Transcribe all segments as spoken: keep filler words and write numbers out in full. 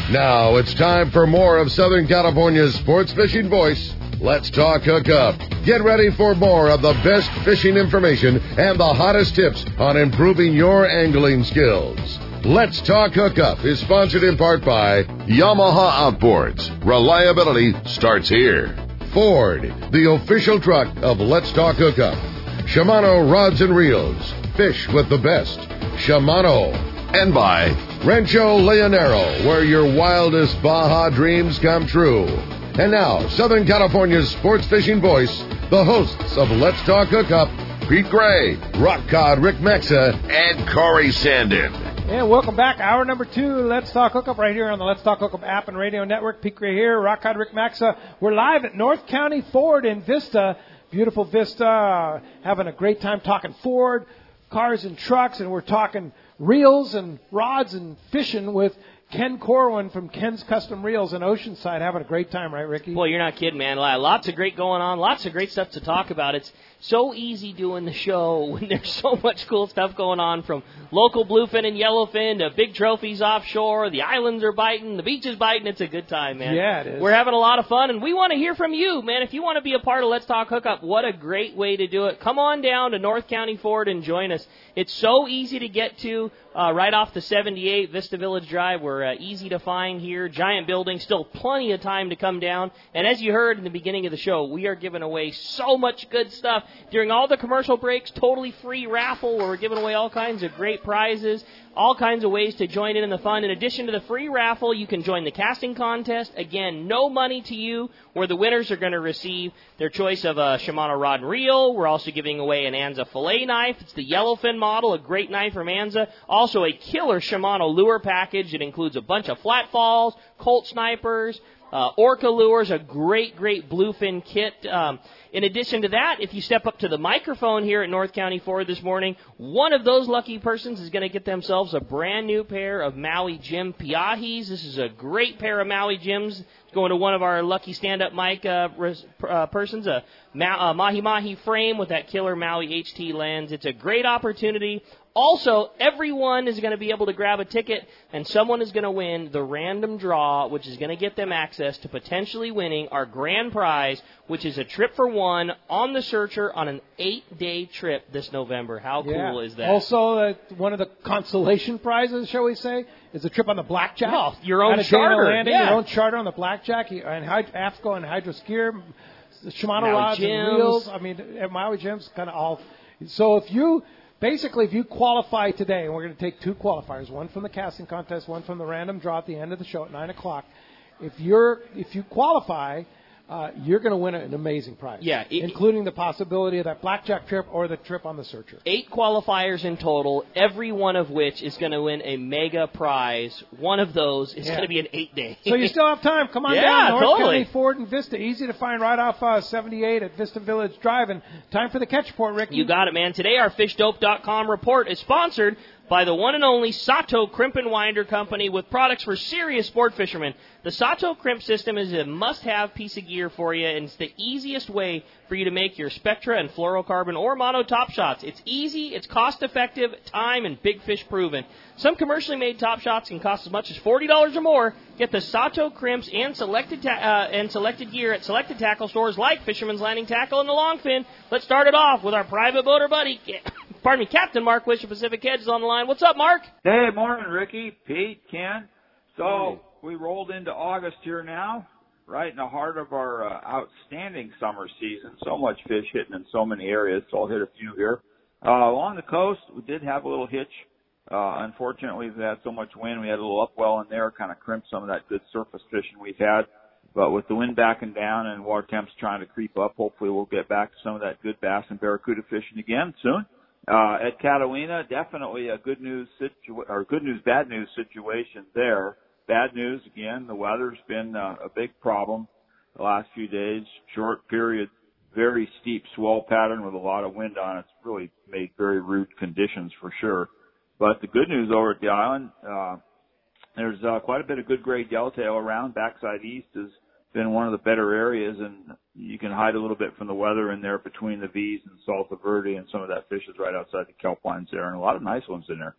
Now it's time for more of Southern California's sports fishing voice. Let's talk hookup. Get ready for more of the best fishing information and the hottest tips on improving your angling skills. Let's Talk Hookup is sponsored in part by Yamaha Outboards. Reliability starts here. Ford, the official truck of Let's Talk Hookup. Shimano Rods and Reels. Fish with the best. Shimano. And by Rancho Leonero, where your wildest Baja dreams come true. And now, Southern California's sports fishing voice, the hosts of Let's Talk Hookup, Pete Gray, Rock Cod Rick Mexa, and Corey Sandin. And welcome back. Hour number two, Let's Talk Hookup, right here on the Let's Talk Hookup app and radio network. Pete Gray here, Rock Cod Rick Mexa. We're live at North County Ford in Vista. Beautiful Vista. Having a great time talking Ford, cars and trucks, and we're talking reels and rods and fishing with Ken Corwin from Ken's Custom Reels in Oceanside. Having a great time, right, Ricky? Well, you're not kidding, man. Lots of great going on. Lots of great stuff to talk about. It's so easy doing the show when there's so much cool stuff going on, from local bluefin and yellowfin to big trophies offshore. The islands are biting. The beach is biting. It's a good time, man. Yeah, it is. We're having a lot of fun, and we want to hear from you, man. If you want to be a part of Let's Talk Hookup, what a great way to do it. Come on down to North County Ford and join us. It's so easy to get to, uh, right off the seventy-eight Vista Village Drive. We're uh, easy to find here. Giant building, still plenty of time to come down. And as you heard in the beginning of the show, we are giving away so much good stuff during all the commercial breaks. Totally free raffle where we're giving away all kinds of great prizes, all kinds of ways to join in in the fun. In addition to the free raffle, you can join the casting contest. Again, no money to you, where the winners are going to receive their choice of a Shimano rod and reel. We're also giving away an Anza fillet knife. It's the yellowfin model, a great knife from Anza. Also a killer Shimano lure package. It includes a bunch of flat falls, Colt snipers, uh, orca lures, a great, great bluefin kit. Um, in addition to that, if you step up to the microphone here at North County Ford this morning, one of those lucky persons is going to get themselves a brand new pair of Maui Jim Piahis. This is a great pair of Maui Jims. It's going to one of our lucky stand-up mic uh, res, uh, persons, a Ma- uh, Mahi Mahi frame with that killer Maui H T lens. It's a great opportunity. Also, everyone is going to be able to grab a ticket, and someone is going to win the random draw, which is going to get them access to potentially winning our grand prize, which is a trip for one on the Searcher on an eight-day trip this November. How yeah. cool is that? Also, uh, one of the consolation prizes, shall we say, is a trip on the Blackjack. Oh, your own on a charter. Dana Landing, yeah. Your own charter on the Blackjack, and Hyd- AFCO and Hydros Gear, Shimano Maui rods Jims. and reels. I mean, at Maui Jim's kind of all. So if you... Basically, if you qualify today, and we're going to take two qualifiers, one from the casting contest, one from the random draw at the end of the show at nine o'clock. If you're if you qualify, uh, you're going to win an amazing prize. Yeah, it, including the possibility of that Blackjack trip or the trip on the Searcher. Eight qualifiers in total, every one of which is going to win a mega prize. One of those is yeah. going to be an eight-day. So you still have time. Come on yeah, down. North totally. County Ford and Vista. Easy to find right off uh, seventy-eight at Vista Village Drive. And time for the catch report, Ricky. You got it, man. Today our fish dope dot com report is sponsored by the one and only Sato Crimp and Winder Company, with products for serious sport fishermen. The Sato Crimp system is a must-have piece of gear for you, and it's the easiest way for you to make your Spectra and fluorocarbon or mono top shots. It's easy, it's cost-effective, time, and big fish proven. Some commercially made top shots can cost as much as forty dollars or more. Get the Sato Crimps and selected ta- uh, and selected gear at selected tackle stores like Fisherman's Landing Tackle and the Longfin. Let's start it off with our private boater buddy, pardon me, Captain Mark Wish of Pacific Edge is on the line. What's up, Mark? Hey, morning, Ricky, Pete, Ken. So we rolled into August here now, right in the heart of our uh, outstanding summer season. So much fish hitting in so many areas, so I'll hit a few here. Uh, along the coast, we did have a little hitch. Uh, unfortunately, we had so much wind, we had a little upwell in there, kind of crimped some of that good surface fishing we've had. But with the wind backing down and water temps trying to creep up, hopefully we'll get back to some of that good bass and barracuda fishing again soon. Uh, at Catalina, definitely a good news situ- or good news, bad news situation there. Bad news again, the weather's been uh, a big problem the last few days. Short period, very steep swell pattern with a lot of wind on it. It's really made very rude conditions for sure. But the good news over at the island, uh, there's uh, quite a bit of good grade yellowtail around. Backside east has been one of the better areas, and you can hide a little bit from the weather in there between the V's and Salta Verde, and some of that fish is right outside the kelp lines there, and a lot of nice ones in there.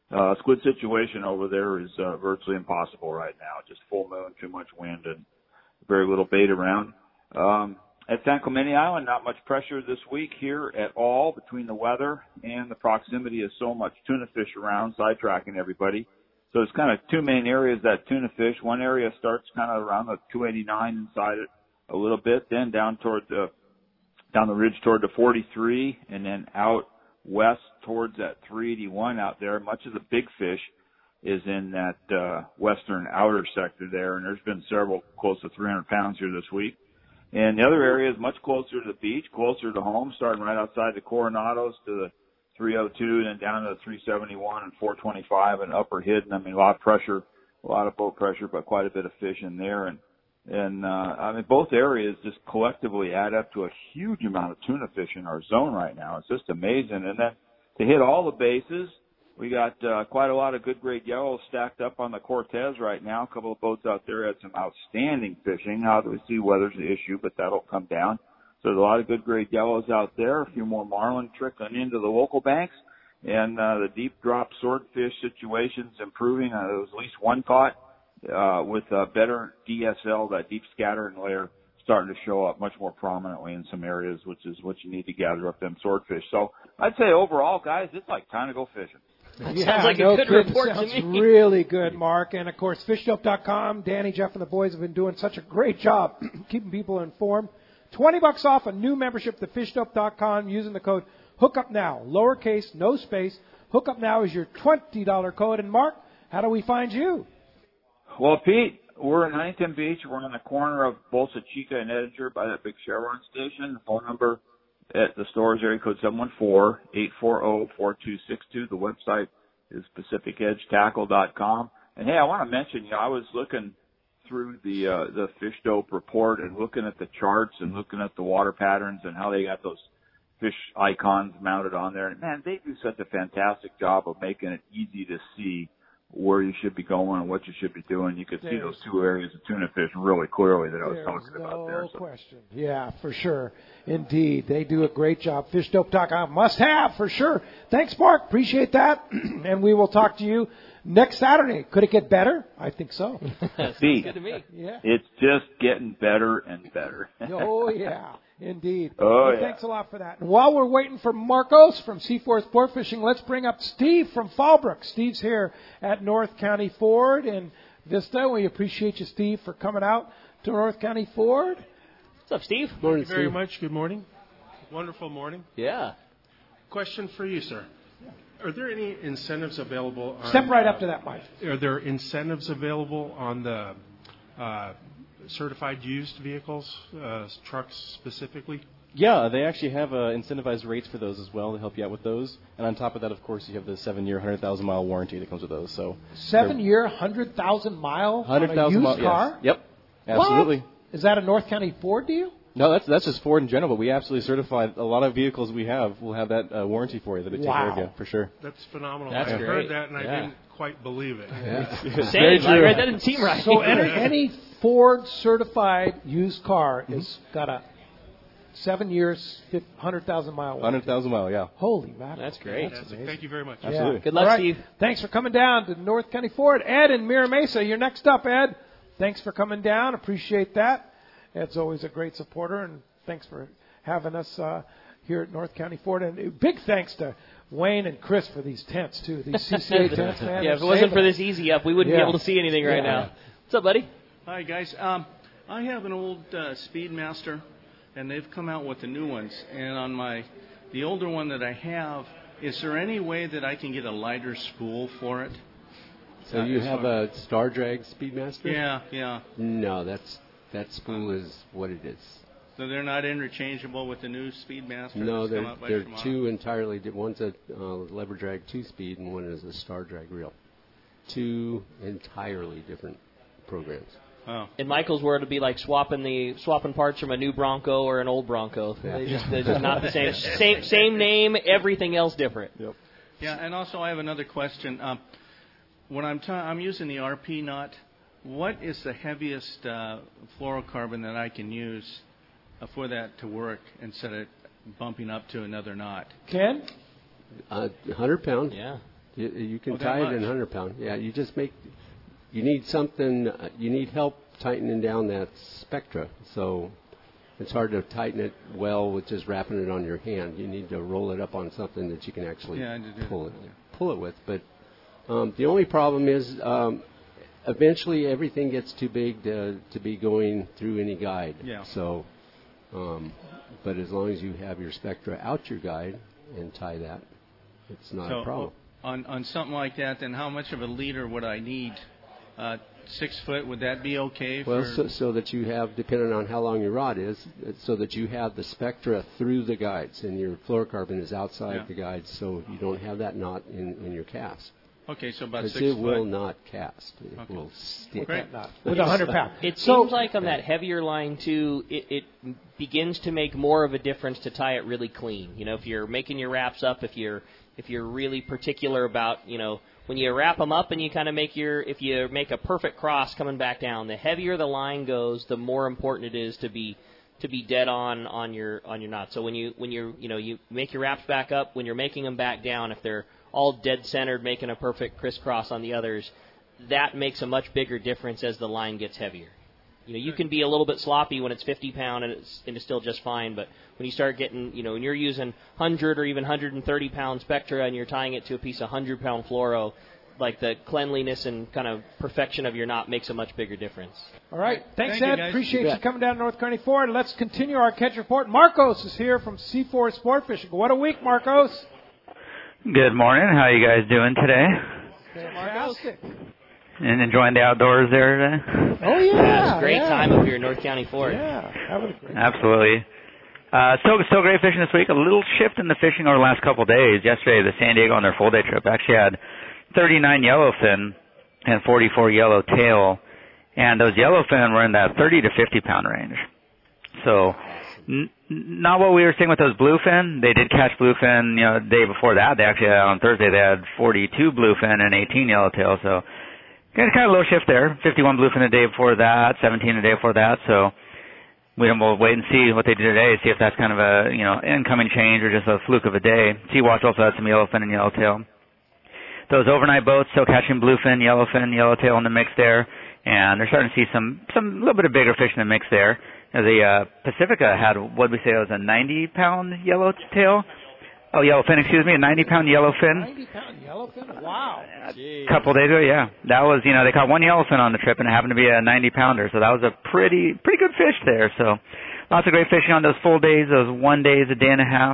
uh, squid situation over there is uh, virtually impossible right now. Just full moon, too much wind, and very little bait around. Um, at San Clemente Island, not much pressure this week here at all between the weather and the proximity of so much tuna fish around, sidetracking everybody. So it's kind of two main areas that tuna fish. One area starts kind of around the two eighty-nine inside it a little bit, then down toward the down the ridge toward the forty-three, and then out west towards that three eighty-one out there. Much of the big fish is in that uh, western outer sector there, and there's been several close to three hundred pounds here this week. And the other area is much closer to the beach, closer to home, starting right outside the Coronados to the three oh two, and then down to the three seventy-one and four twenty-five and upper hidden. I mean, a lot of pressure, a lot of boat pressure, but quite a bit of fish in there. And, and, uh, I mean, both areas just collectively add up to a huge amount of tuna fish in our zone right now. It's just amazing. And then to hit all the bases, we got, uh, quite a lot of good grade yellows stacked up on the Cortez right now. A couple of boats out there had some outstanding fishing. Obviously, weather's the issue, but that'll come down. So there's a lot of good grade yellows out there, a few more marlin trickling into the local banks, and uh, the deep drop swordfish situation's improving. Uh, there was at least one caught uh, with uh, better D S L, that deep scattering layer, starting to show up much more prominently in some areas, which is what you need to gather up them swordfish. So I'd say overall, guys, it's like time to go fishing. That yeah, sounds like no a good kidding. report Sounds to me. really good, Mark. And, of course, fish dope dot com, Danny, Jeff, and the boys have been doing such a great job keeping people informed. twenty bucks off a new membership to fish dope dot com using the code HOOKUPNOW, lowercase, no space. HOOKUPNOW is your twenty dollars code. And, Mark, how do we find you? Well, Pete, we're in Huntington Beach. We're on the corner of Bolsa Chica and Edinger by that big Chevron station. The phone number at the store is area code seven one four, eight four zero, four two six two. The website is pacific edge tackle dot com. And, hey, I want to mention, you know, I was looking through the uh, the fish dope report and looking at the charts and looking at the water patterns and how they got those fish icons mounted on there. And, man, they do such a fantastic job of making it easy to see where you should be going and what you should be doing. You could see There's, those two areas of tuna fish really clearly that I was There's talking no about there. No So. question. Yeah, for sure. Indeed. They do a great job. fish dope dot com must have for sure. Thanks, Mark. Appreciate that. And we will talk to you next Saturday. Could it get better? I think so. See, good to me. Yeah. It's just getting better and better. Oh, yeah. Indeed. Oh, well, yeah. Thanks a lot for that. And while we're waiting for Marcos from Seaforth Sport Fishing, let's bring up Steve from Fallbrook. Steve's here at North County Ford in Vista. We appreciate you, Steve, for coming out to North County Ford. What's up, Steve? Morning, Thank you very much. Good morning. Wonderful morning. Yeah. Question for you, sir. Are there any incentives available on... Step right up to that mic. Are there incentives available on the uh, certified used vehicles, uh, trucks specifically? Yeah, they actually have uh, incentivized rates for those as well to help you out with those. And on top of that, of course, you have the seven-year, one hundred thousand mile warranty that comes with those. So Seven-year, one hundred thousand mile one hundred on a used mile, car? Yes. Yep, absolutely. What? Is that a North County Ford deal? No, that's that's just Ford in general, but we absolutely certify a lot of vehicles we have will have that uh, warranty for you that it Wow. takes care of you, for sure. That's phenomenal. That's I great. heard that, and Yeah. I didn't quite believe it. Yeah. Same. I read that didn't seem right. So any, any Ford certified used car Mm-hmm. has got a seven years, one hundred thousand mile warranty. one hundred thousand mile, yeah. Holy mackerel. That's great. That's Fantastic. Thank you very much. Absolutely. Yeah. Good luck, All right. Steve. Thanks for coming down to North County Ford. Ed in Mira Mesa, you're next up, Ed. Thanks for coming down. Appreciate that. Ed's always a great supporter, and thanks for having us uh, here at North County Ford. And big thanks to Wayne and Chris for these tents, too. These C C A tents, man. Yeah, if it they're wasn't saving for us. this easy up, we wouldn't Yeah. be able to see anything right Yeah. now. What's up, buddy? Hi, guys. Um, I have an old uh, Speedmaster, and they've come out with the new ones. And on my, the older one that I have, is there any way that I can get a lighter spool for it? So Uh, you as have far- a Star Drag Speedmaster? Yeah, yeah. No, that's that spool is what it is. So they're not interchangeable with the new Speedmaster? No, that's come they're out by they're Shimano? two entirely. di- One's a uh, lever drag two speed, and one is a Star Drag reel. Two entirely different programs. Oh. In Michael's word, it'd be like swapping the swapping parts from a new Bronco or an old Bronco. They just, they're just not the same. Same same name, everything else different. Yep. Yeah, and also I have another question. Um, when I'm ta- I'm using the R P knot, what is the heaviest uh, fluorocarbon that I can use uh, for that to work instead of bumping up to another knot? Ken? Uh, one hundred pound. Yeah. You, you can Oh, that tie it much? in one hundred pound. Yeah, you just make. You need something. Uh, you need help tightening down that Spectra. So it's hard to tighten it well with just wrapping it on your hand. You need to roll it up on something that you can actually Yeah, I did do pull it that. pull it with. But um, the only problem is um, eventually everything gets too big to to be going through any guide. Yeah. So, um, but as long as you have your Spectra out your guide and tie that, it's not So a problem. on on something like that, then how much of a leader would I need? Uh, six foot, would that be okay? Well, for so, so that you have, depending on how long your rod is, so that you have the Spectra through the guides, and your fluorocarbon is outside Yeah. the guides, so you don't have that knot in, in your cast. Okay, so about Because six it foot. will not cast. It Okay. will stick. Great. That knot. With a hundred pound. It So- seems like on that heavier line too, it, it begins to make more of a difference to tie it really clean. You know, if you're making your wraps up, if you're if you're really particular about, you know, when you wrap them up and you kind of make your, if you make a perfect cross coming back down, the heavier the line goes, the more important it is to be to be dead on on your on your knot. So when you when you you know you make your wraps back up, when you're making them back down, if they're all dead centered, making a perfect crisscross on the others, that makes a much bigger difference as the line gets heavier. You know, you can be a little bit sloppy when it's fifty pound and it's, and it's still just fine, but when you start getting, you know, when you're using one hundred or even one hundred thirty pound Spectra and you're tying it to a piece of one hundred pound fluoro, like the cleanliness and kind of perfection of your knot makes a much bigger difference. All right. Thanks, Thank you, Ed. guys. Appreciate You you, bet. coming down to North County Ford. Let's continue our catch report. Marcos is here from C four Sport Fishing. What a week, Marcos. Good morning. How are you guys doing today? Fantastic. And enjoying the outdoors there today? Oh, yeah. It's a great yeah. time up here in North County Ford. Yeah. Having a great Absolutely. Uh, still, still great fishing this week. A little shift in the fishing over the last couple of days. Yesterday, the San Diego on their full day trip actually had thirty-nine yellowfin and forty-four yellowtail, and those yellowfin were in that thirty to fifty pound range. So, n- not what we were seeing with those bluefin. They did catch bluefin, you know, the day before that. They actually had, on Thursday they had forty-two bluefin and eighteen yellowtail. So, kind of, kind of a little shift there. fifty-one bluefin the day before that, seventeen the day before that. So, we don't, we'll wait and see what they do today, see if that's kind of a, you know, incoming change or just a fluke of a day. Sea-Watch also had some yellowfin and yellowtail. Those overnight boats still catching bluefin, yellowfin, yellowtail in the mix there, and they're starting to see some, some little bit of bigger fish in the mix there. You know, the uh, Pacifica had, what did we say, it was a ninety pound yellowtail? Oh, yellowfin, excuse me, a ninety pound yellowfin. ninety pound yellowfin? Wow. Jeez. A couple days ago, yeah. That was, you know, they caught one yellowfin on the trip, and it happened to be a ninety pounder, so that was a pretty pretty good fish there. So lots of great fishing on those full days, those one days, a day and a half.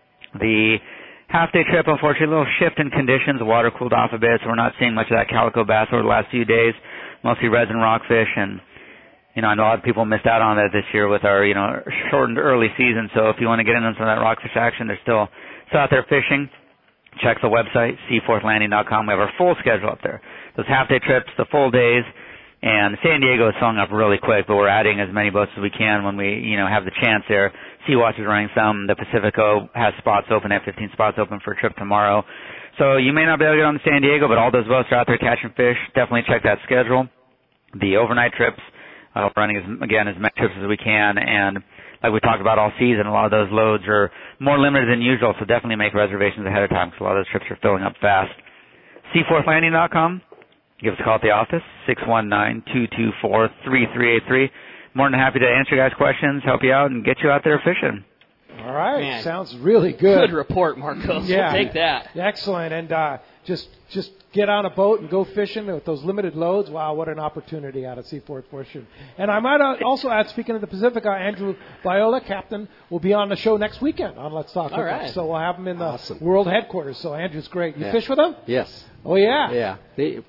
The half-day trip, unfortunately, a little shift in conditions. The water cooled off a bit, so we're not seeing much of that calico bass over the last few days, mostly resin rockfish. And, you know, I know a lot of people missed out on that this year with our, you know, shortened early season. So if you want to get in on some of that rockfish action, there's still, still out there fishing. Check the website, sea fourth landing dot com. We have our full schedule up there. Those half-day trips, the full days, and San Diego is filling up really quick, but we're adding as many boats as we can when we, you know, have the chance there. Sea-Watch is running some. The Pacifico has spots open, have fifteen spots open for a trip tomorrow. So you may not be able to get on to San Diego, but all those boats are out there catching fish. Definitely check that schedule. The overnight trips, uh, we're running, as, again, as many trips as we can, and like we talked about all season, a lot of those loads are more limited than usual, so definitely make reservations ahead of time because a lot of those trips are filling up fast. sea fourth landing dot com. Give us a call at the office, six one nine, two two four, three three eight three. More than happy to answer you guys' questions, help you out, and get you out there fishing. All right. Man. Sounds really good. Good report, Marcos. Yeah. We'll take that. Excellent. And uh, just just get on a boat and go fishing with those limited loads. Wow, what an opportunity out of Seaport Fishing. And I might uh, also add, speaking of the Pacifica, Andrew Viola, captain, will be on the show next weekend on Let's Talk All Hookup. right. So we'll have him in the Awesome. world headquarters. So Andrew's great. You Yeah. fish with him? Yes. Oh, yeah. Yeah. They,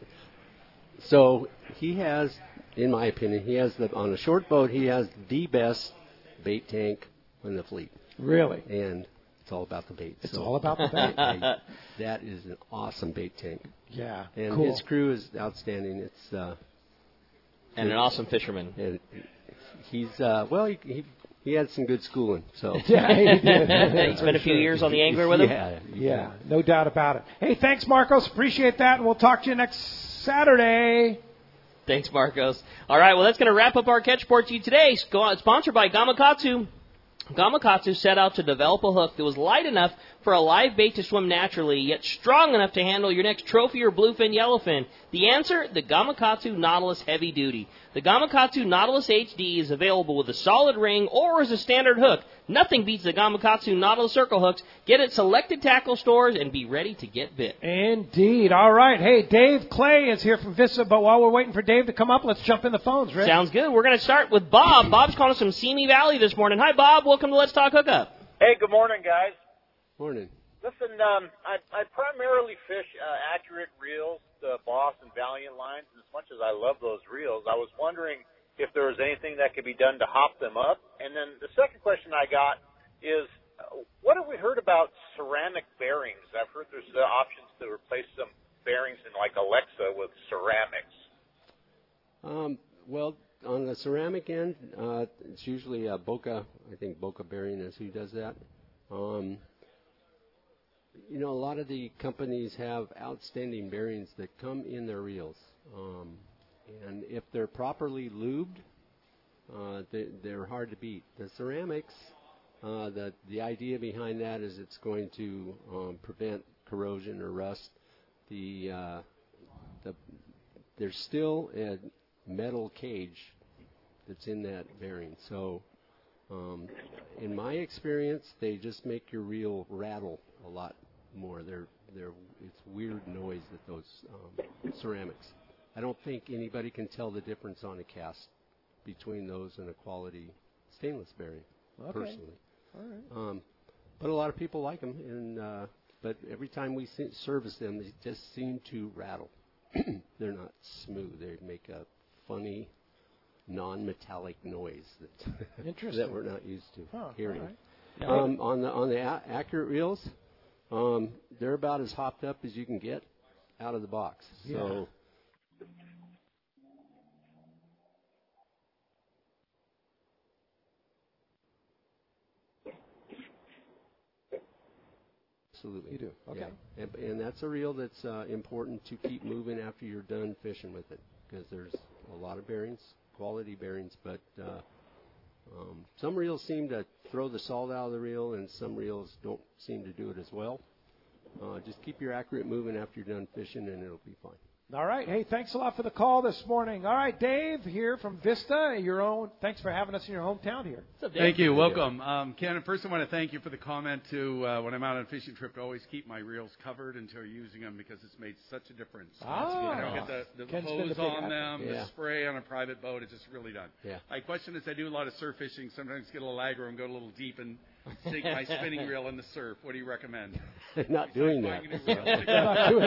so he has, in my opinion, he has the on a short boat. He has the best bait tank in the fleet, Really? and it's all about the bait. It's So all about the bait. I- that is an awesome bait tank, Yeah. and cool. his crew is outstanding. It's uh, And an awesome fisherman. and he's uh, well, he, he he had some good schooling. So Yeah, he did. You spent a few years on the angler with him? Yeah, Yeah, no doubt about it. Hey, thanks, Marcos. Appreciate that, and we'll talk to you next Saturday. Thanks, Marcos. All right, well, that's going to wrap up our catch report to you today. Sponsored by Gamakatsu. Gamakatsu set out to develop a hook that was light enough for a live bait to swim naturally, yet strong enough to handle your next trophy or bluefin yellowfin. The answer? The Gamakatsu Nautilus Heavy Duty. The Gamakatsu Nautilus H D is available with a solid ring or as a standard hook. Nothing beats the Gamakatsu Nautilus Circle hooks. Get at selected tackle stores and be ready to get bit. Indeed. All right. Hey, Dave Clay is here from Vista, but while we're waiting for Dave to come up, let's jump in the phones, Rick. Sounds good. We're going to start with Bob. Bob's calling us from Simi Valley this morning. Hi, Bob. Welcome to Let's Talk Hookup. Hey, good morning, guys. Morning. Listen, um, I, I primarily fish uh, accurate reels, the Boss and Valiant lines. As much as I love those reels, I was wondering if there was anything that could be done to hop them up. And then the second question I got is, uh, what have we heard about ceramic bearings? I've heard there's the options to replace some bearings in like Alexa with ceramics. Um, well, on the ceramic end, uh, it's usually uh, Boca. I think Boca Bearing is who does that. Um, you know, a lot of the companies have outstanding bearings that come in their reels. Um, and if they're properly lubed, uh, they, they're hard to beat. The ceramics, uh, the, the idea behind that is it's going to um, prevent corrosion or rust. The, uh, the there's still a metal cage that's in that bearing. So um, in my experience, they just make your reel rattle a lot more. They're, they're, it's weird noise that those um, ceramics. I don't think anybody can tell the difference on a cast between those and a quality stainless bearing, okay. personally. All right. Um, but a lot of people like them, and uh, but every time we se- service them, they just seem to rattle. They're not smooth. They make a funny, non-metallic noise that that we're not used to oh, hearing. Right. Um, on the on the a- accurate reels, um, they're about as hopped up as you can get out of the box. Yeah. So. Absolutely. You do. Okay. Yeah. And, and that's a reel that's uh, important to keep moving after you're done fishing with it, because there's a lot of bearings, quality bearings, but uh, um, some reels seem to throw the salt out of the reel, and some reels don't seem to do it as well. Uh, just keep your accurate moving after you're done fishing, and it'll be fine. All right. Hey, thanks a lot for the call this morning. All right, Dave here from Vista, your own. Thanks for having us in your hometown here. What's up, Dave? Thank you. Welcome. Um, Ken, first I want to thank you for the comment to uh, when I'm out on a fishing trip to always keep my reels covered until you're using them, because it's made such a difference. Ah. I don't get the, the Ken's been hose the big on advocate. them, Yeah. the spray on a private boat. It's just really done. Yeah. My question is, I do a lot of surf fishing. Sometimes get a little aggro and go a little deep and sink my spinning reel in the surf. What do you recommend? Not doing that. Not doing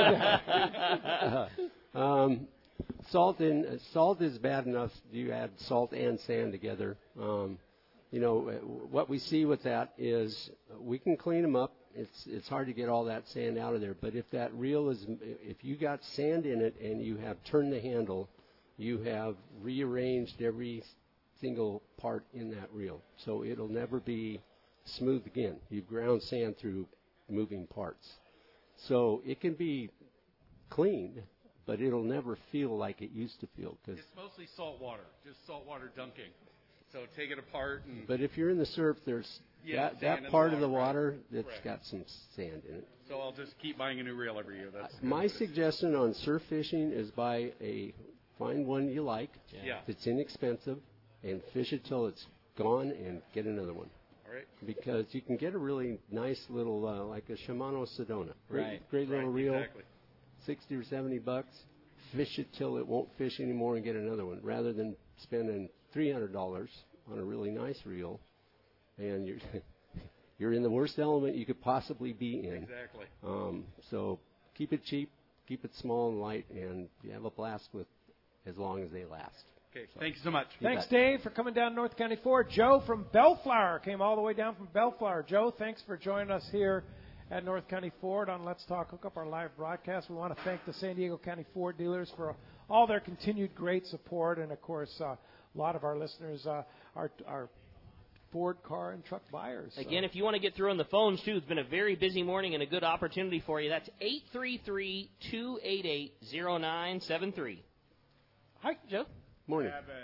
that. uh, um, salt in uh, salt is bad enough. You add salt and sand together. Um, you know uh, what we see with that is uh, we can clean them up. It's it's hard to get all that sand out of there. But if that reel is, if you got sand in it and you have turned the handle, you have rearranged every single part in that reel, so it'll never be smooth again. You've ground sand through moving parts, so it can be cleaned, but it'll never feel like it used to feel. Cause It's mostly salt water, just salt water dunking. So take it apart. And but if you're in the surf, there's Yeah, that, sand that in part the of the water, water that's Correct. got some sand in it. So I'll just keep buying a new reel every year. That's My suggestion on surf fishing is buy a, find one you like, Yeah. that's inexpensive, and fish it till it's gone and get another one. All right. Because you can get a really nice little, uh, like a Shimano Sedona. Great, Right. great little Right, reel, exactly. sixty or seventy bucks. Fish it till it won't fish anymore and get another one, rather than spending three hundred dollars on a really nice reel, and you're you're in the worst element you could possibly be in. Exactly. Um, so keep it cheap, keep it small and light, and you have a blast with as long as they last. Okay. Thank you so much. You Thanks, bet. Dave, for coming down to North County Ford. Joe from Bellflower came all the way down from Bellflower. Joe, thanks for joining us here at North County Ford on Let's Talk Hookup, our live broadcast. We want to thank the San Diego County Ford dealers for all their continued great support, and of course, uh, a lot of our listeners uh, are, are Ford car and truck buyers. So. Again, if you want to get through on the phones, too, it's been a very busy morning and a good opportunity for you. That's eight three three, two eight eight, zero nine seven three. Hi, Joe. Morning. I have a, a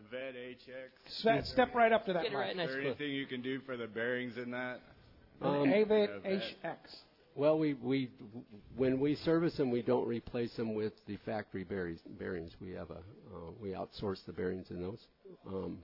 Vet H X. Step, step right up to that. Get it right mic. nice Is there and close. anything you can do for the bearings in that? Um, Avate Yeah, H vet. X. Well, we, we when we service them, we don't replace them with the factory bearings. bearings. We have a uh, we outsource the bearings in those. Um,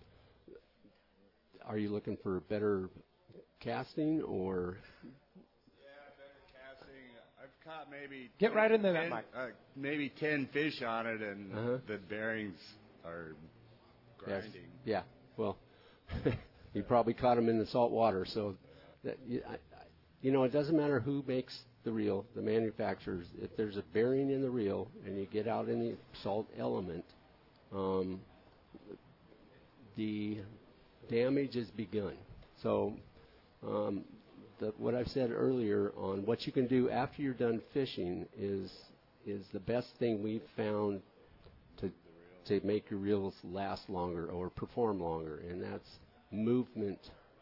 are you looking for better casting or? Yeah, better casting. I've caught maybe Get ten, right into that ten, mic. uh, maybe ten fish on it, and Uh-huh. the bearings are Yes. grinding. Yeah. Well, you probably caught them in the salt water, so that you, I, I, you know, it doesn't matter who makes the reel, the manufacturers. If there's a bearing in the reel and you get out in the salt element, um, the damage is begun. So, um, the, what I've said earlier on what you can do after you're done fishing is is the best thing we've found to to make your reels last longer or perform longer, and that's movement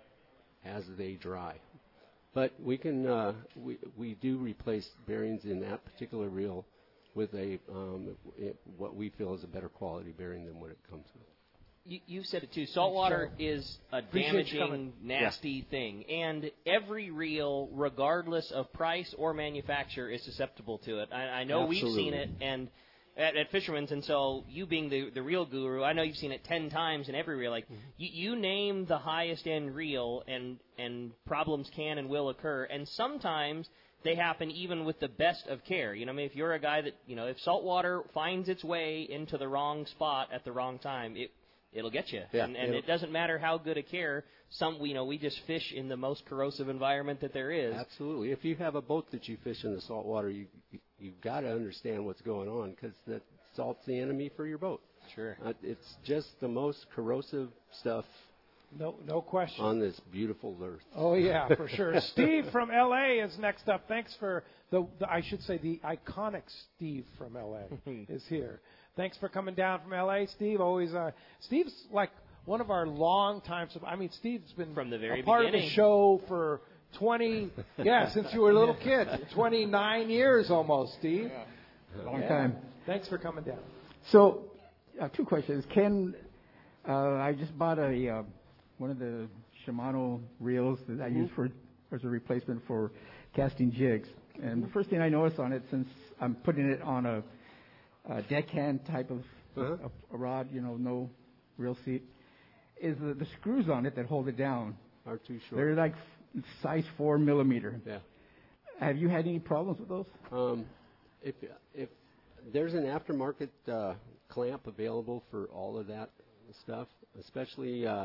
as they dry. But we can uh, we we do replace bearings in that particular reel with a um, it, what we feel is a better quality bearing than what it comes with. You, you said it too. Saltwater is a Appreciate you damaging, coming. nasty thing, and every reel, regardless of price or manufacturer, is susceptible to it. I, I know we've seen it, and at, at Fisherman's, and so you being the the reel guru, I know you've seen it ten times in every reel. Like Mm-hmm. you, you name the highest end reel, and and problems can and will occur, and sometimes they happen even with the best of care. You know, I mean, if you're a guy that, you know, if saltwater finds its way into the wrong spot at the wrong time, it it'll get you. Yeah, and and it doesn't matter how good a care. Some, you know, we just fish in the most corrosive environment that there is. Absolutely. If you have a boat that you fish in the salt water, you, you, you've got to understand what's going on because the salt's the enemy for your boat. Sure. Uh, it's just the most corrosive stuff No, no question. on this beautiful earth. Oh yeah, for sure. Steve from L A is next up. Thanks for the, the I should say the iconic Steve from L A is here. Thanks for coming down from L A, Steve. Always, uh, Steve's like one of our long time. I mean, Steve's been From the very a part beginning. of the show for twenty. Yeah, since you were a little kid, twenty-nine years almost, Steve. Long Yeah. time. Thanks for coming down. So, uh, two questions. Ken, uh, I just bought a uh, one of the Shimano reels that I use for as a replacement for casting jigs. And the first thing I noticed on it, since I'm putting it on a, a deckhand type of Uh-huh. a, a rod, you know, no reel seat, is the, the screws on it that hold it down. Are too short. They're like f- size four millimeter. Yeah. Have you had any problems with those? Um, if if there's an aftermarket uh, clamp available for all of that stuff, especially uh,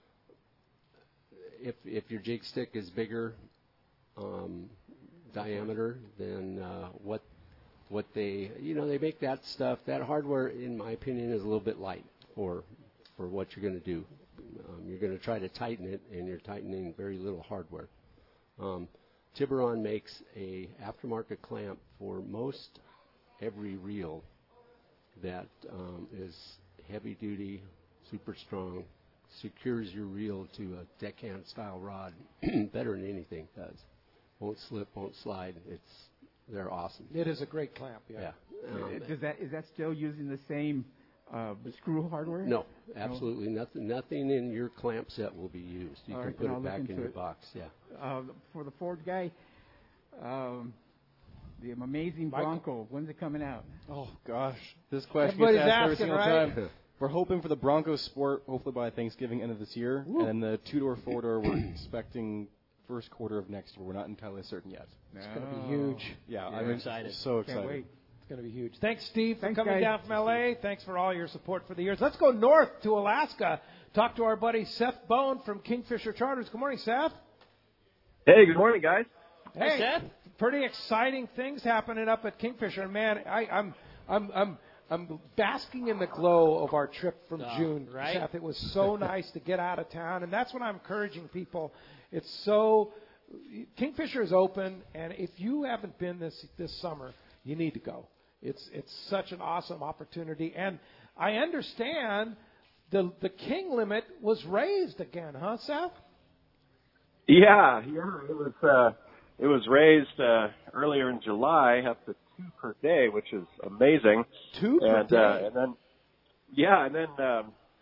if if your jig stick is bigger um, diameter than uh, what what they you know they make that stuff that hardware in my opinion is a little bit light for for what you're going to do. Um, you're going to try to tighten it, and you're tightening very little hardware. Um, Tiburon makes a aftermarket clamp for most every reel that um, is heavy duty, super strong, secures your reel to a deckhand style rod better than anything does. Won't slip, won't slide. It's they're awesome. It is a great clamp. Yeah. Yeah. Um, Does that is that still using the same uh, screw hardware? no, absolutely nothing. Nothing in your clamp set will be used. You All can right, put then I'll it look back in into your it. box. Yeah. Uh, for the Ford guy, um, the amazing Michael. Bronco. When's it coming out? Oh gosh, this question Everybody's gets asked every asking, single right? time. We're hoping for the Bronco Sport, hopefully by Thanksgiving end of this year, Woo. and then the two-door, four-door we're expecting first quarter of next year. We're not entirely certain yet. It's going to be huge. Yeah, Yeah, I'm we're excited. so Can't excited. wait. It's going to be huge. Thanks, Steve, for Thanks, coming guys. down from L A. Thanks for all your support for the years. Let's go north to Alaska. Talk to our buddy Seth Bone from Kingfisher Charters. Good morning, Seth. Hey, good morning, guys. Hey, Seth. Pretty exciting things happening up at Kingfisher. And man, I, I'm, I'm, I'm, I'm basking in the glow of our trip from Oh, June, right? Seth. It was so nice to get out of town, and that's what I'm encouraging people. It's so Kingfisher is open, and if you haven't been this this summer, you need to go. It's it's such an awesome opportunity, and I understand the the king limit was raised again, huh, Seth? Yeah, yeah, it was uh, it was raised uh, earlier in July up to two per day, which is amazing. Two per and, day. Uh, and then, yeah, and then um,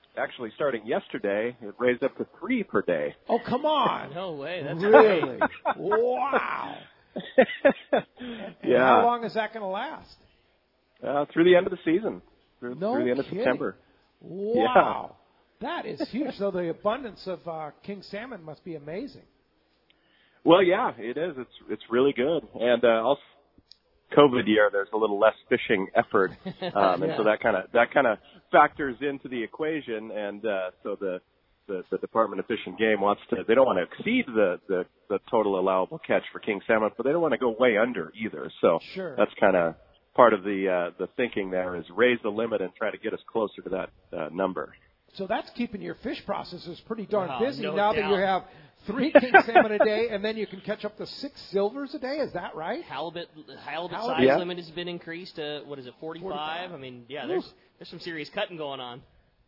actually starting yesterday, it raised up to three per day. Oh, come on. No way. That's really? great. Wow. Yeah. How long is that going to last? Uh, through the end of the season, through, No through the end kidding. of September. Wow. That is huge. So the abundance of uh, king salmon must be amazing. Well, yeah, it is. It's it's really good. And uh, also, COVID year, there's a little less fishing effort, um, and Yeah. so that kind of that kind of factors into the equation. And uh, so the, the the Department of Fish and Game wants to. They don't want to exceed the, the the total allowable catch for king salmon, but they don't want to go way under either. So Sure. that's kind of part of the uh, the thinking there is raise the limit and try to get us closer to that uh, number. So that's keeping your fish processors pretty darn Wow, busy no now doubt. that you have three king salmon a day, and then you can catch up to six silvers a day. Is that right? Halibut halibut Halibut. size Yeah. limit has been increased to, what is it, forty-five? forty-five. I mean, yeah, there's there's some serious cutting going on.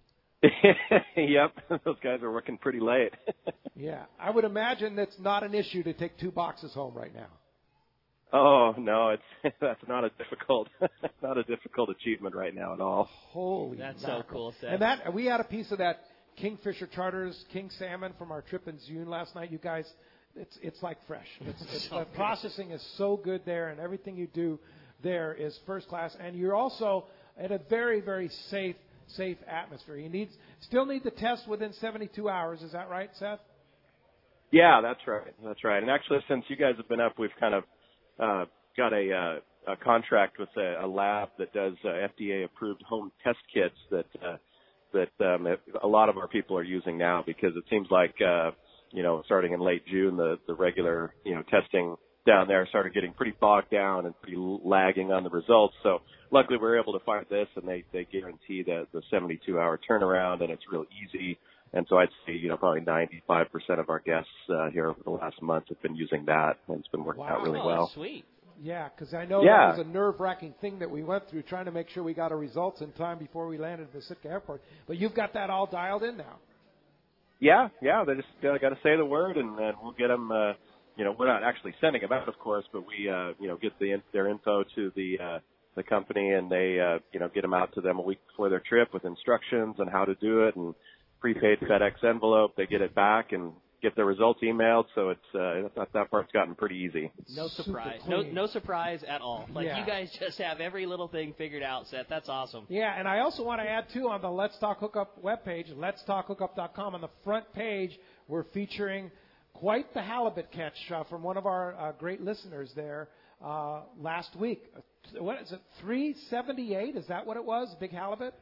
Yep, those guys are working pretty late. Yeah, I would imagine that's not an issue to take two boxes home right now. Oh no, it's that's not a difficult not a difficult achievement right now at all. Holy, That's mackerel. so cool, Seth. And that we had a piece of that Kingfisher Charters king salmon from our trip in June last night. You guys, it's it's like fresh. It's, it's, So the good. processing is so good there, and everything you do there is first class. And you're also at a very very safe safe atmosphere. You need still need the test within seventy-two hours. Is that right, Seth? Yeah, that's right. That's right. And actually, since you guys have been up, we've kind of uh, got a, uh, a contract with a, a lab that does uh, F D A-approved home test kits that uh, that um, a lot of our people are using now because it seems like uh, you know starting in late June, the the regular you know testing down there started getting pretty bogged down and pretty lagging on the results. So luckily, we were able to find this, and they they guarantee the the seventy-two hour turnaround, and it's real easy. And so I'd say, you know, probably ninety-five percent of our guests uh, here over the last month have been using that, and it's been working out Wow. really Oh, well. that's sweet. Yeah, because I know Yeah. that was a nerve-wracking thing that we went through, trying to make sure we got our results in time before we landed at the Sitka airport. But you've got that all dialed in now. Yeah, yeah, they just uh, got to say the word, and, and we'll get them. Uh, you know, we're not actually sending them out, of course, but we, uh, you know, get the their info to the uh, the company, and they, uh, you know, get them out to them a week before their trip with instructions on how to do it, and prepaid FedEx envelope. They get it back and get their results emailed. So it's uh, that, that part's gotten pretty easy. No Super surprise. No clean. no surprise at all. Like, Yeah. you guys just have every little thing figured out, Seth. That's awesome. Yeah, and I also want to add, too, on the Let's Talk Hookup webpage, lets talk hookup dot com, on the front page, we're featuring quite the halibut catch uh, from one of our uh, great listeners there uh, last week. Uh, What is it, three seventy-eight? Is that what it was, big halibut?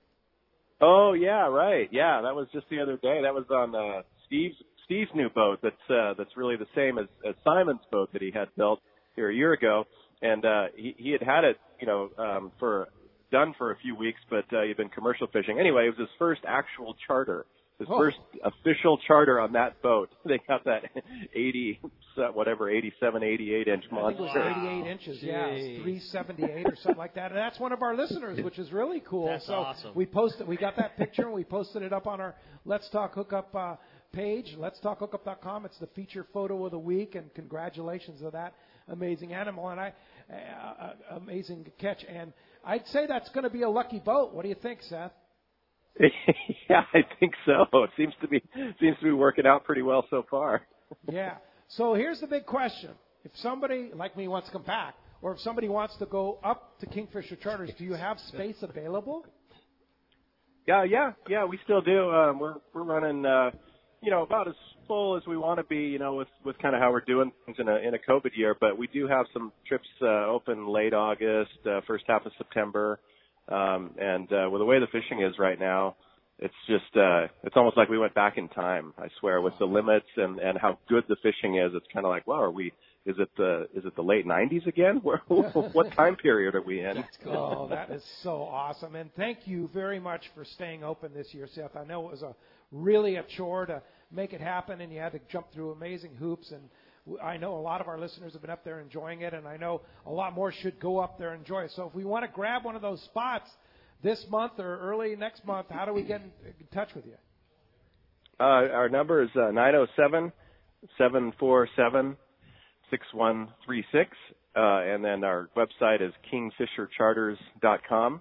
Oh yeah, right. Yeah, that was just the other day. That was on uh, Steve's Steve's new boat. That's uh, that's really the same as, as Simon's boat that he had built here a year ago, and uh, he he had had it, you know, um, for done for a few weeks, but uh, he'd been commercial fishing. Anyway, it was his first actual charter, his Oh. first official charter on that boat. They got that eighty, whatever, eighty-seven, eighty-eight inch I think it was monster. eighty-eight inches. Yeah, it was Jeez. three seventy-eight or something like that. And that's one of our listeners, which is really cool. That's so awesome. we posted, we got that picture, and we posted it up on our Let's Talk Hookup uh, page, lets talk hookup dot com. It's the feature photo of the week, and congratulations to that amazing animal and I, uh, uh, amazing catch. And I'd say that's going to be a lucky boat. What do you think, Seth? Yeah, I think so. It seems to be seems to be working out pretty well so far. Yeah. So here's the big question. If somebody like me wants to come back, or if somebody wants to go up to Kingfisher Charters, do you have space available? Yeah, yeah, yeah. We still do. Um, we're we're running, uh, you know, about as full as we want to be. You know, with with kind of how we're doing things in a in a COVID year. But we do have some trips uh, open late August, uh, first half of September, um, and uh, with the way the fishing is right now, it's just uh, it's almost like we went back in time. I swear, with the limits and and how good the fishing is, it's kind of like, wow, are we? Is it the is it the late nineties again? Where, what time period are we in? Oh, that is so awesome. And thank you very much for staying open this year, Seth. I know it was a really a chore to make it happen, and you had to jump through amazing hoops. And w- I know a lot of our listeners have been up there enjoying it, and I know a lot more should go up there and enjoy it. So if we want to grab one of those spots this month or early next month, how do we get in, in touch with you? Uh, our number is uh, nine oh seven, seven four seven, six one three six, uh, and then our website is kingfisher charters dot com.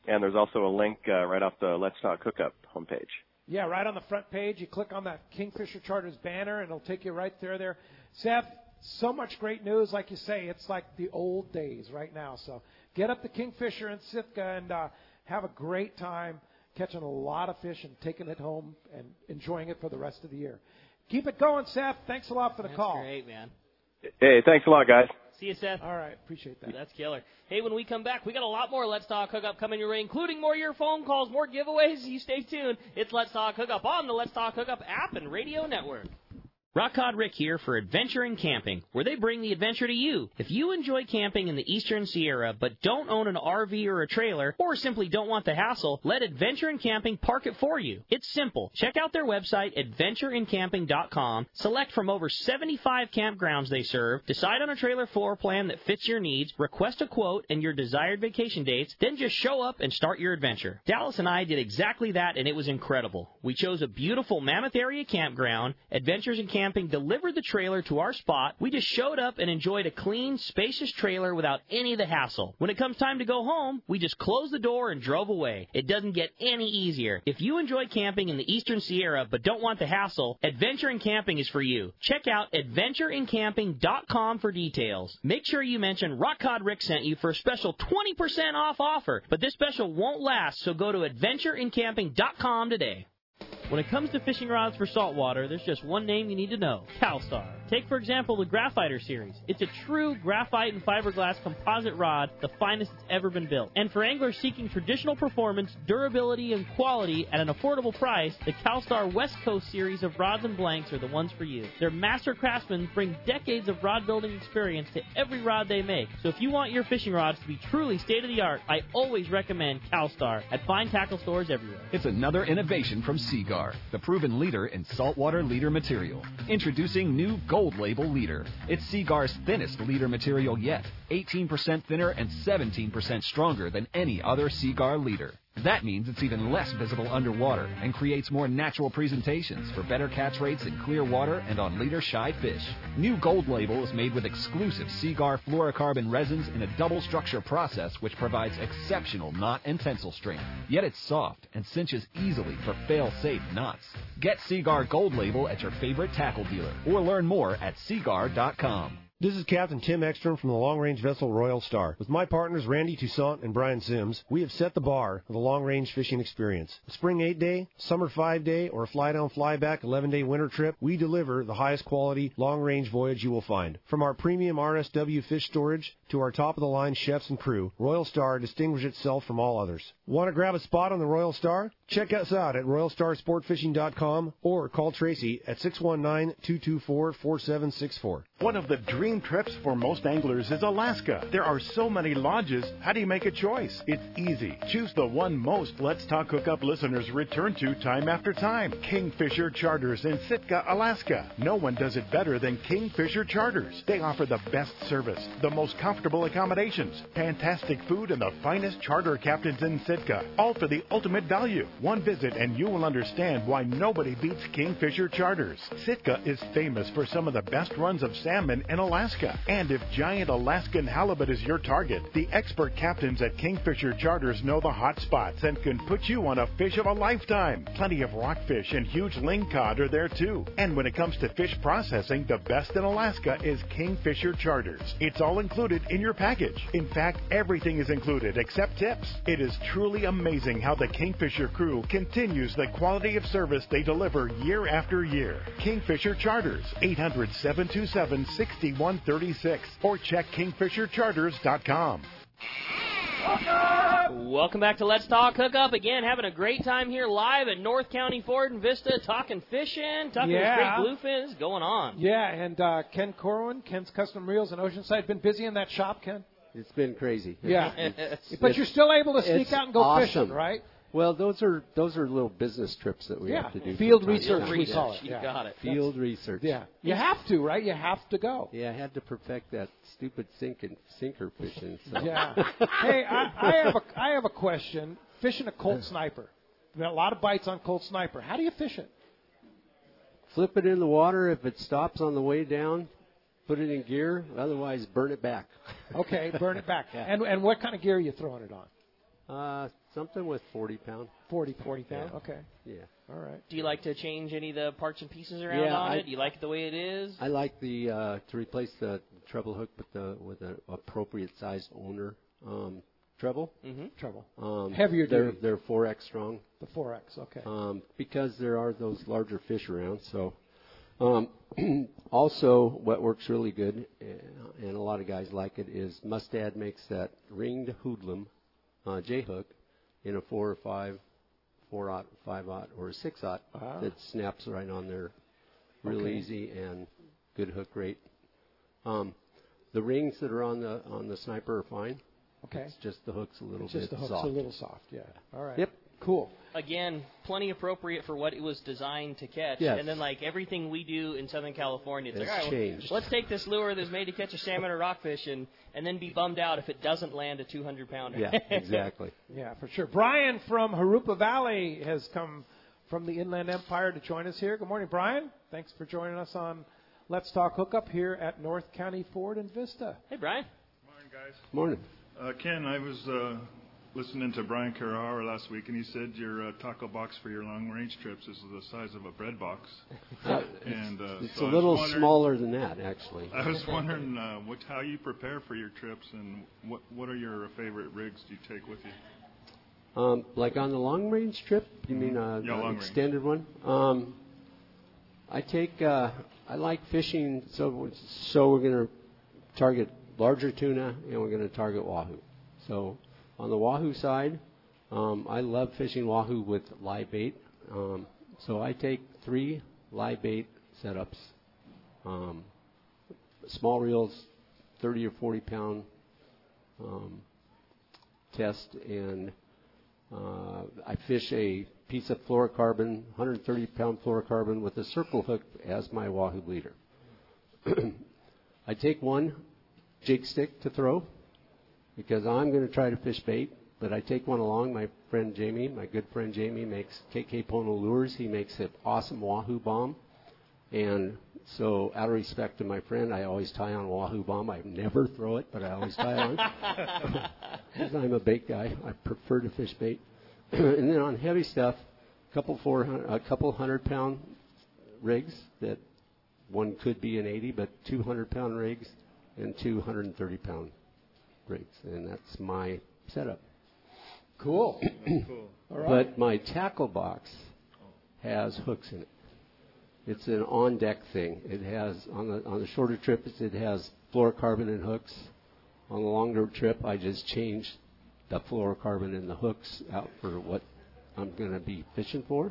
and there's also a link uh, right off the Let's Talk Hookup homepage. Yeah, right on the front page. You click on that Kingfisher Charters banner, and it'll take you right there. There, Seth. So much great news, like you say. It's like the old days right now. So get up to Kingfisher in Sitka and uh, have a great time catching a lot of fish and taking it home and enjoying it for the rest of the year. Keep it going, Seth. Thanks a lot for the That's call. Great, man. Hey, thanks a lot, guys. See you, Seth. All right, appreciate that. That's killer. Hey, when we come back, we got a lot more Let's Talk Hookup coming your way, including more of your phone calls, more giveaways. You stay tuned. It's Let's Talk Hookup on the Let's Talk Hookup app and radio network. Rock Cod Rick here for Adventure in Camping, where they bring the adventure to you. If you enjoy camping in the Eastern Sierra but don't own an R V or a trailer, or simply don't want the hassle, let Adventure in Camping park it for you. It's simple. Check out their website, adventure in camping dot com, select from over seventy-five campgrounds they serve, decide on a trailer floor plan that fits your needs, request a quote and your desired vacation dates, then just show up and start your adventure. Dallas and I did exactly that, and it was incredible. We chose a beautiful Mammoth Area campground. Adventures in Camping delivered the trailer to our spot. We just showed up and enjoyed a clean, spacious trailer without any of the hassle. When it comes time to go home, we just closed the door and drove away. It doesn't get any easier. If you enjoy camping in the Eastern Sierra but don't want the hassle, Adventure in Camping is for you. Check out adventure in camping dot com for details. Make sure you mention Rock Cod Rick sent you for a special twenty percent off offer, but this special won't last, so go to adventure in camping dot com today. When it comes to fishing rods for saltwater, there's just one name you need to know, CalStar. Take, for example, the Graphiter series. It's a true graphite and fiberglass composite rod, the finest it's ever been built. And for anglers seeking traditional performance, durability, and quality at an affordable price, the CalStar West Coast series of rods and blanks are the ones for you. Their master craftsmen bring decades of rod building experience to every rod they make. So if you want your fishing rods to be truly state-of-the-art, I always recommend CalStar at fine tackle stores everywhere. It's another innovation from Seaguar, the proven leader in saltwater leader material. Introducing new Gold Label leader. It's Seaguar's thinnest leader material yet, eighteen percent thinner and seventeen percent stronger than any other Seaguar leader. That means it's even less visible underwater and creates more natural presentations for better catch rates in clear water and on leader-shy fish. New Gold Label is made with exclusive Seaguar fluorocarbon resins in a double structure process which provides exceptional knot and tensile strength. Yet it's soft and cinches easily for fail-safe knots. Get Seaguar Gold Label at your favorite tackle dealer or learn more at seaguar dot com. This is Captain Tim Ekstrom from the long-range vessel Royal Star. With my partners Randy Toussaint and Brian Sims, we have set the bar for the long-range fishing experience. A spring eight-day, summer five-day, or a fly-down, fly-back eleven-day winter trip, we deliver the highest quality long-range voyage you will find. From our premium R S W fish storage to our top-of-the-line chefs and crew, Royal Star distinguishes itself from all others. Want to grab a spot on the Royal Star? Check us out at royal star sport fishing dot com or call Tracy at six one nine, two two four, four seven six four. One of the dream trips for most anglers is Alaska. There are so many lodges. How do you make a choice? It's easy. Choose the one most Let's Talk Hookup listeners return to time after time. Kingfisher Charters in Sitka, Alaska. No one does it better than Kingfisher Charters. They offer the best service, the most comfortable accommodations, fantastic food, and the finest charter captains in Sitka. All for the ultimate value. One visit and you will understand why nobody beats Kingfisher Charters. Sitka is famous for some of the best runs of salmon in Alaska. And if giant Alaskan halibut is your target, the expert captains at Kingfisher Charters know the hot spots and can put you on a fish of a lifetime. Plenty of rockfish and huge lingcod are there too. And when it comes to fish processing, the best in Alaska is Kingfisher Charters. It's all included in your package. In fact, everything is included except tips. It is truly amazing how the Kingfisher crew continues the quality of service they deliver year after year. Kingfisher Charters, eight hundred, seven two seven, six one three six, or check kingfisher charters dot com. Welcome back to Let's Talk Hookup. Again, having a great time here live at North County Ford and Vista, talking fishing, talking Yeah. with great bluefins, going on. Yeah, and uh, Ken Corwin, Ken's Custom Reels in Oceanside. Been busy in that shop, Ken? It's been crazy. Yeah. It's- But you're still able to sneak it's out and go awesome. fishing, right? Well, those are those are little business trips that we Yeah. have to do. Field from time to research, time. we call it. You Yeah. got it. Field research. Yeah. You have to, right? You have to go. Yeah, I had to perfect that stupid sink and sinker fishing. So. Yeah. Hey, I, I have a I have a question. Fishing a Colt Sniper. There are a lot of bites on Colt Sniper. How do you fish it? Flip it in the water. If it stops on the way down, put it in gear. Otherwise, burn it back. Okay, burn it back. Yeah. And and what kind of gear are you throwing it on? Uh, something with forty pound. forty, forty pound. Yeah. Okay. Yeah. All right. Do you like to change any of the parts and pieces around Yeah, on I- it? Do you like it the way it is? I like the uh, to replace the treble hook with the with an appropriate sized owner um, treble. Mm-hmm. Treble. Um, Heavier They're duty. they're four X strong. The four X. Okay. Um, because there are those larger fish around. So, um, also, what works really good, uh, and a lot of guys like it, is Mustad makes that ringed hoodlum uh, J hook in a four or five, four aught, five aught, or a six aught Ah. that snaps right on there, real Okay. easy and good hook rate. Um, the rings that are on the on the Sniper are fine. Okay. It's just the hook's a little It's just bit the hook's soft. a little soft. Yeah. All right. Yep. Cool. Again, plenty appropriate for what it was designed to catch. Yes. And then, like everything we do in Southern California, it's, It's like, all right, changed. well, let's take this lure that's made to catch a salmon or rockfish and, and then be bummed out if it doesn't land a two hundred pounder. Yeah, exactly. Yeah, for sure. Brian from Harupa Valley has come from the Inland Empire to join us here. Good morning, Brian. Thanks for joining us on Let's Talk Hookup here at North County Ford and Vista. Hey, Brian. Morning, guys. Morning. Uh, Ken, I was uh, listening to Brian Carrara last week, and he said your uh, tackle box for your long-range trips is the size of a bread box. Uh, and uh, it's so a I was little wondering- smaller than that, actually. I was wondering uh, what, how you prepare for your trips, and what what are your favorite rigs do you take with you? Um, like on the long range trip, you mean uh, Yeah, the long range. extended one? Um, I take. Uh, I like fishing, so so we're going to target larger tuna and we're going to target wahoo. So on the wahoo side, um, I love fishing wahoo with live bait. Um, so I take three live bait setups, um, small reels, thirty or forty pound um, test, and uh, I fish a piece of fluorocarbon, one hundred thirty pound fluorocarbon with a circle hook as my wahoo leader. I take one jig stick to throw because I'm going to try to fish bait, but I take one along. My friend Jamie, my good friend Jamie, makes K K Pono lures. He makes an awesome wahoo bomb. And so out of respect to my friend, I always tie on wahoo bomb. I never throw it, but I always tie on. Because I'm a bait guy. I prefer to fish bait. And then on heavy stuff, a couple four hundred, a couple hundred pound rigs that one could be an eighty, but two hundred pound rigs and two hundred thirty pound rigs, and that's my setup. Cool. Cool. All right. But my tackle box has hooks in it. It's an on deck thing. It has on the on the shorter trips it has fluorocarbon and hooks. On the longer trip, I just change the fluorocarbon and the hooks out for what I'm going to be fishing for.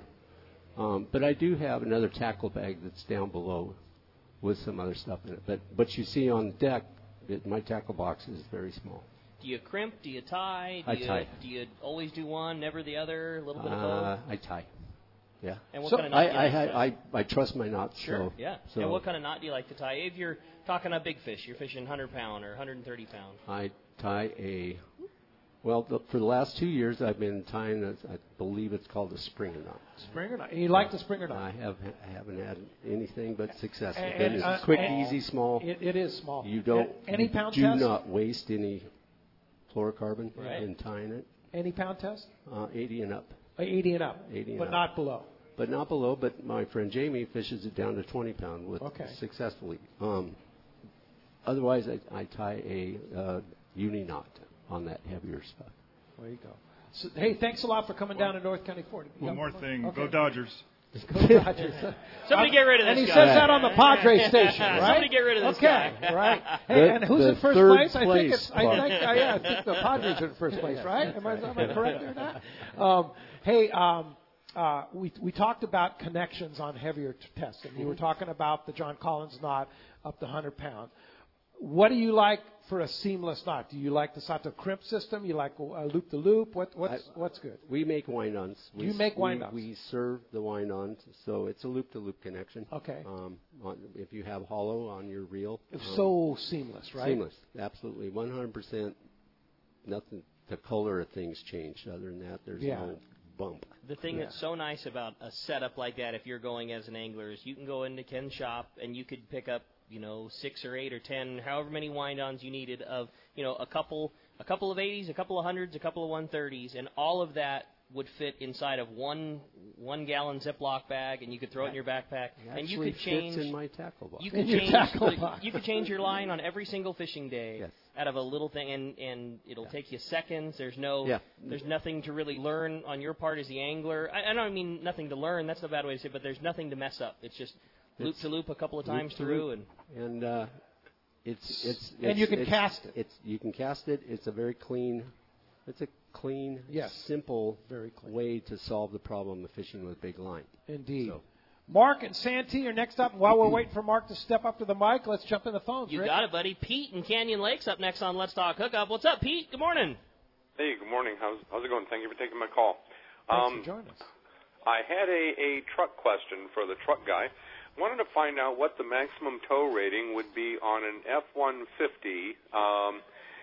Um, but I do have another tackle bag that's down below with some other stuff in it. But but you see on deck, it, my tackle box is very small. Do you crimp? Do you tie? Do I you, tie. Do you always do one, never the other? A little bit of Uh, both? I tie. Yeah. And what so kind of knot I do you I, like had, to I I trust my knots. Sure, So, yeah. So And what kind of knot do you like to tie? If you're talking a big fish, you're fishing one hundred pound or one hundred thirty pound. I tie a. Well, the, for the last two years, I've been tying. A, I believe it's called a Springer knot. Springer knot. You like the Springer knot? I have I haven't had anything but success. And- with it. and, It's uh, quick, and- easy, small. It, it is small. You don't. A- Any you pound do test? not waste any fluorocarbon Right. in tying it. Any pound test? Uh, eighty and up. Uh, eighty and up. eighty and But up. not below. But not below. But my friend Jamie fishes it down to twenty pound with Okay. successfully. Um, otherwise, I, I tie a uh, uni knot on that heavier stuff. There you go. So, hey, thanks a lot for coming down to North County Ford. One Yeah, more thing. okay. Go Dodgers. Go Dodgers. Somebody get rid of And this he guy. says that on the Padres station, right? Somebody get rid of this okay, guy. right. Hey, The- and who's the in first third place? I think place it's. I club. think. Uh, yeah, I think the Padres are in first place, right? Am I, am I correct there? That? Um, hey, um, uh, we we talked about connections on heavier t- tests, and you were talking about the John Collins knot up to one hundred pound. What do you like for a seamless knot? Do you like the Sato crimp system? You like a loop the loop? What what's I- what's good? We make wind-ons. We, You make we- wind-ons. We serve the wind-ons, so it's a loop-to-loop connection. Okay. Um, on, if you have hollow on your reel. It's um, so seamless, right? Seamless, absolutely, one hundred percent. Nothing. The color of things changed. Other than that, there's Yeah. no bump. The thing Yeah. that's so nice about a setup like that, if you're going as an angler, is you can go into Ken's shop and you could pick up, you know, six or eight or ten, however many wind-ons you needed of, you know, a couple a couple of eighties, a couple of hundreds, a couple of one thirties, and all of that would fit inside of one one gallon Ziploc bag, and you could throw it in your backpack, It and you could actually change. fits in my tackle box. You could In your change. tackle the- box. You could change your line on every single fishing day Yes. out of a little thing, and and it'll take you seconds. There's no. Yeah. There's nothing to really learn on your part as the angler. I, I don't mean nothing to learn. That's the bad way to say it, but there's nothing to mess up. It's just loop It's to loop a couple of loop times to through, loop. and and uh, it's, it's it's And you can it's- cast it. It's you can cast it. It's a very clean. It's a clean, Yes. simple, very way to solve the problem of fishing with big line. Indeed. So, Mark and Santee are next up. And while we're waiting for Mark to step up to the mic, let's jump in the phones. you Rick. got it, buddy. Pete in Canyon Lakes up next on Let's Talk Hookup. What's up, Pete? Good morning. Hey, good morning. How's how's it going? Thank you for taking my call. Thanks Um, for joining us. I had a, a truck question for the truck guy. Wanted to find out what the maximum tow rating would be on an F one fifty, um,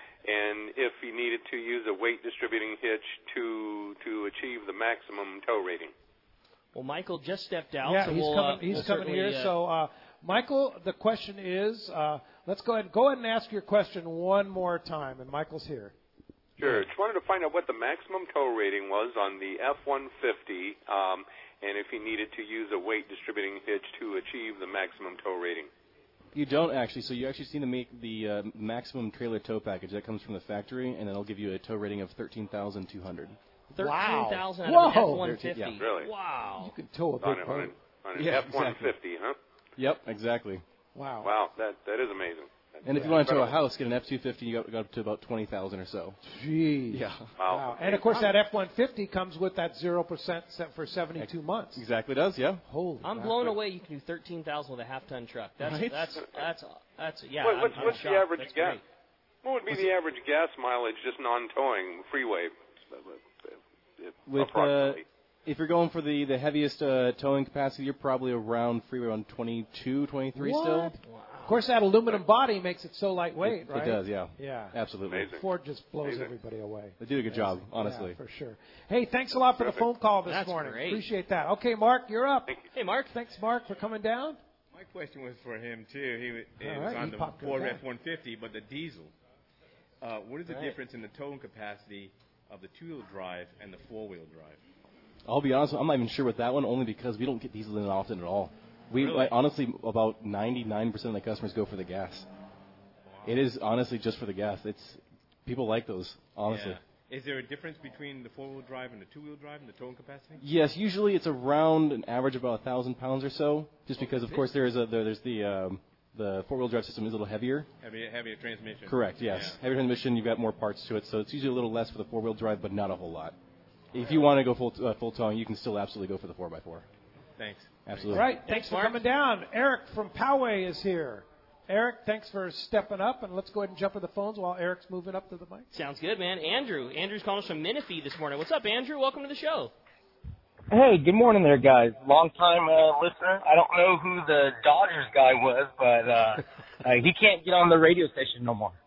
and if he needed to use a weight distributing hitch to to achieve the maximum tow rating. Well, Michael just stepped out. Yeah, so he's we'll, coming. uh, He's we'll coming certainly, here. uh, So, uh, Michael, the question is, uh, let's go ahead. Go ahead and ask your question one more time. And Michael's here. Sure. Just wanted to find out what the maximum tow rating was on the F one fifty, um, and if he needed to use a weight distributing hitch to achieve the maximum tow rating. You don't actually. So you actually see the make the uh, maximum trailer tow package that comes from the factory, and it'll give you a tow rating of thirteen thousand two hundred. thirteen thousand Wow. out of an F Whoa. one fifty. Yeah. Really? Wow. You can tow a On, big a, on, boat. a, on an Yeah, F one fifty, huh? Yep, exactly. Wow. Wow, that that is amazing. That's And if you want to tow a incredible. house, get an F two fifty, you got, got up to about twenty thousand or so. Gee. Yeah. Wow. Wow. And of course, that F one fifty comes with that zero percent set for seventy-two months. Exactly does, yeah. Holy. I'm crap. blown away. You can do thirteen thousand with a half ton truck. That's Right? that's that's that's yeah. What- I'm- what's I'm what's the shocked. average That's gas? great. What would be the average gas mileage just non-towing freeway? With uh, approximately? if you're going for the the heaviest uh, towing capacity, you're probably around freeway around twenty-two, twenty-three What? still. Of course, that aluminum body makes it so lightweight, It, right? it does, yeah. Yeah. Absolutely. Amazing. Ford just blows Amazing. everybody away. They do a good job, Amazing. honestly. Yeah, for sure. Hey, thanks a lot for the phone call this That's morning. great. Appreciate that. Okay, Mark, you're up. Hey, Mark. Thanks, Mark, for coming down. My question was for him too. He was, it All was right, on he the popped right Ford back. F one fifty, but the diesel. Uh, what is the Right. difference in the towing capacity of the two-wheel drive and the four-wheel drive? I'll be honest, I'm not even sure with that one, only because we don't get diesel in often at all. We Really? like, honestly, about ninety-nine percent of the customers go for the gas. It is honestly just for the gas. It's people like those, honestly. Yeah. Is there a difference between the four-wheel drive and the two-wheel drive and the towing capacity? Yes, usually it's around an average of about a thousand pounds or so. Just because, of course, there is a there, there's the um, the four-wheel drive system is a little heavier. Heavier, heavier transmission. Correct. Yes. Yeah. Heavier transmission. You've got more parts to it, so it's usually a little less for the four-wheel drive, but not a whole lot. If you want to go full uh, full towing, you can still absolutely go for the four by four. Thanks. Absolutely. All right, thanks for Mark. coming down. Eric from Poway is here. Eric, thanks for stepping up, and let's go ahead and jump to the phones while Eric's moving up to the mic. Sounds good, man. Andrew. Andrew's calling us from Menifee this morning. What's up, Andrew? Welcome to the show. Hey, good morning there, guys. Long time uh, listener. I don't know who the Dodgers guy was, but uh, uh, he can't get on the radio station no more.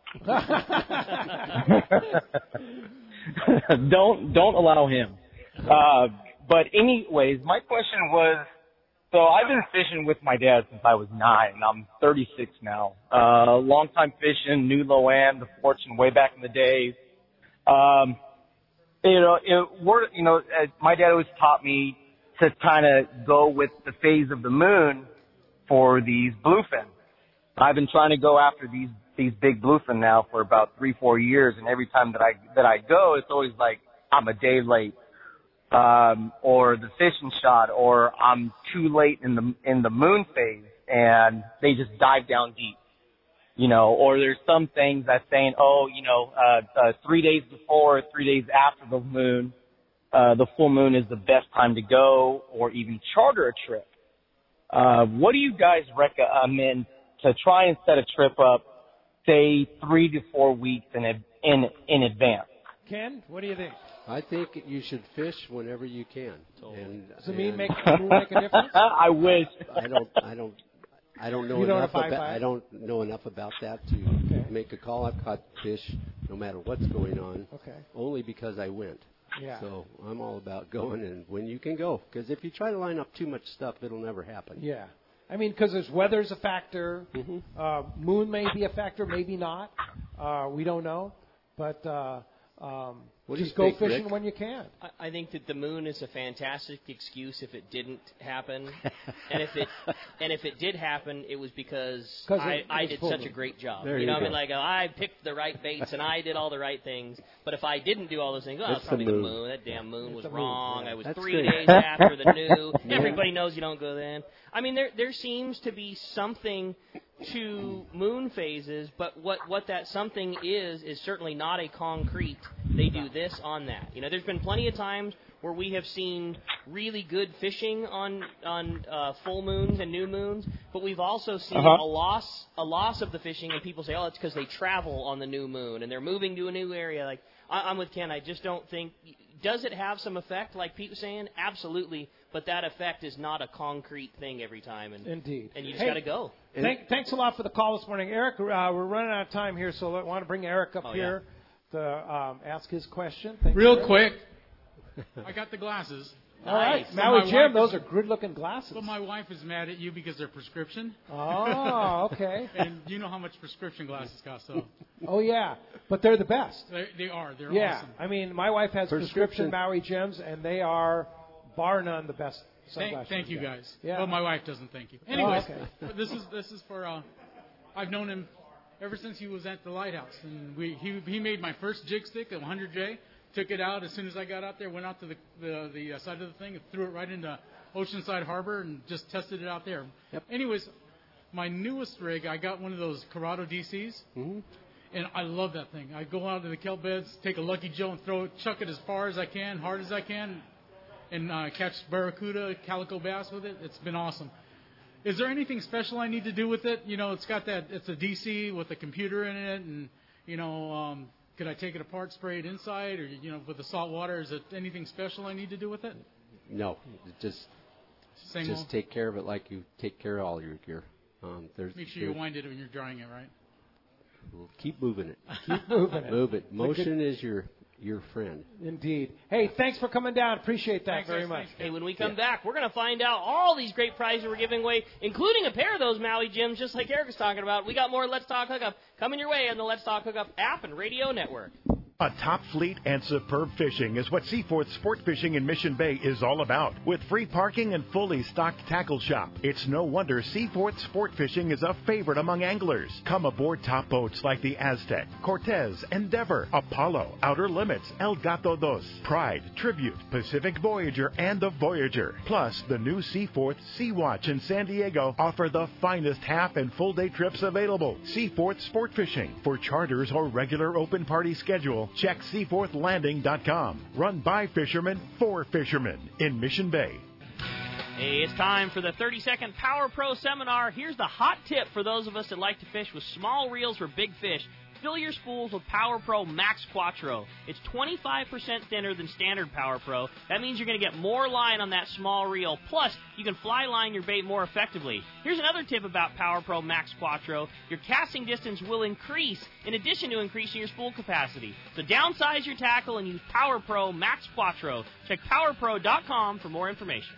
don't don't allow him. Uh, but anyways, my question was, so I've been fishing with my dad since I was nine. I'm thirty-six now. Uh, long time fishing, knew Loan, the Fortune way back in the days. Um, you know, it, we're, you know, uh, my dad always taught me to kind of go with the phase of the moon for these bluefin. I've been trying to go after these these big bluefin now for about three, four years, and every time that I that I go, it's always like I'm a day late, um, or the fishing shot, or I'm too late in the in the moon phase, and they just dive down deep. You know, or there's some things that's saying, oh, you know, uh, uh, three days before, three days after the moon, uh, the full moon is the best time to go, or even charter a trip. Uh, what do you guys recommend to try and set a trip up, say, three to four weeks in in in advance? Ken, what do you think? I think you should fish whenever you can. And, Does it mean and make, make a difference? I wish. I don't. I don't. I don't know You don't enough abide about. by it? I don't know enough about that to Okay. make a call. I've caught fish no matter what's going on. Okay. Only because I went. Yeah. So I'm all about going and when you can go. Because if you try to line up too much stuff, it'll never happen. Yeah. I mean, because there's weather's a factor. Mm-hmm. Uh, moon may be a factor, maybe not. Uh, we don't know. but uh, um, What do you just go think, fishing Rick? when you can. I, I think that the moon is a fantastic excuse if it didn't happen, and if it and if it did happen, it was because 'Cause I, it- I it was did full such moon. a great job. There you you know, what I go. mean, like I picked the right baits and I did all the right things. But if I didn't do all those things, well, It's it's probably the the moon. moon. That damn moon It's was the moon, wrong. yeah. I was That's three great. days after the new. Yeah. Everybody knows you don't go then. I mean, there there seems to be something to moon phases, but what, what that something is is certainly not a concrete. They do this on that. You know, there's been plenty of times where we have seen really good fishing on on uh, full moons and new moons, but we've also seen Uh-huh. a loss a loss of the fishing, and people say, oh, it's because they travel on the new moon and they're moving to a new area. Like I, I'm with Ken. I just don't think. Does it have some effect, like Pete was saying? Absolutely, but that effect is not a concrete thing every time, and Indeed. and you just Hey, got to go. Thank, thanks a lot for the call this morning, Eric. Uh, we're running out of time here, so I want to bring Eric up Oh, here to um, ask his question. Thank you, Real Eric. quick, I got the glasses. All right, But Maui my Jim, wife those is- are good-looking glasses. But my wife is mad at you because they're prescription. Oh, okay. And you know how much prescription glasses cost, so Oh, yeah, but they're the best. they, they are. They're yeah, awesome. I mean, my wife has prescription, Prescription. Maui Gems, and they are, bar none, the best Thank, sunglasses. thank you we've got. guys. Yeah. Well, my wife doesn't thank you. Oh, Anyways, okay. but this is this is for. Uh, I've known him ever since he was at the lighthouse, and we he he made my first jig stick, a one hundred J. Took it out as soon as I got out there. Went out to the the, the uh, side of the thing and threw it right into Oceanside Harbor and just tested it out there. Yep. Anyways, my newest rig, I got one of those Corrado D Cs. Mm-hmm. And I love that thing. I go out to the kelp beds, take a Lucky Joe and throw it, chuck it as far as I can, hard as I can, and uh, catch barracuda, calico bass with it. It's been awesome. Is there anything special I need to do with it? You know, it's got that, it's a D C with a computer in it, and, you know, um, could I take it apart, spray it inside, or, you know, with the salt water? Is it anything special I need to do with it? No, just Same just old? take care of it like you take care of all your gear. Um, there's, Make sure you there's- wind it when you're drying it, right? We'll keep moving it. Keep moving it. Move it. Motion is your your friend. Indeed. Hey, thanks for coming down. Appreciate that Thanks, very guys. much. Thanks, Hey, when we come back, we're going to find out all these great prizes we're giving away, including a pair of those Maui Gems, just like Eric was talking about. We got more Let's Talk Hookup coming your way on the Let's Talk Hookup app and radio network. A top fleet and superb fishing is what Seaforth Sport Fishing in Mission Bay is all about. With free parking and fully stocked tackle shop, it's no wonder Seaforth Sport Fishing is a favorite among anglers. Come aboard top boats like the Aztec, Cortez, Endeavor, Apollo, Outer Limits, El Gato Dos, Pride, Tribute, Pacific Voyager, and the Voyager. Plus, the new Seaforth Sea Watch in San Diego offer the finest half and full day trips available. Seaforth Sport Fishing. For charters or regular open party schedule, check seaforth landing dot com. Run by fishermen for fishermen in Mission Bay. Hey, it's time for the thirty second Power Pro Seminar. Here's the hot tip for those of us that like to fish with small reels for big fish. Fill your spools with Power Pro Max Quattro. It's twenty-five percent thinner than standard Power Pro. That means you're going to get more line on that small reel. Plus, you can fly line your bait more effectively. Here's another tip about Power Pro Max Quattro. Your casting distance will increase in addition to increasing your spool capacity. So downsize your tackle and use Power Pro Max Quattro. Check power pro dot com for more information.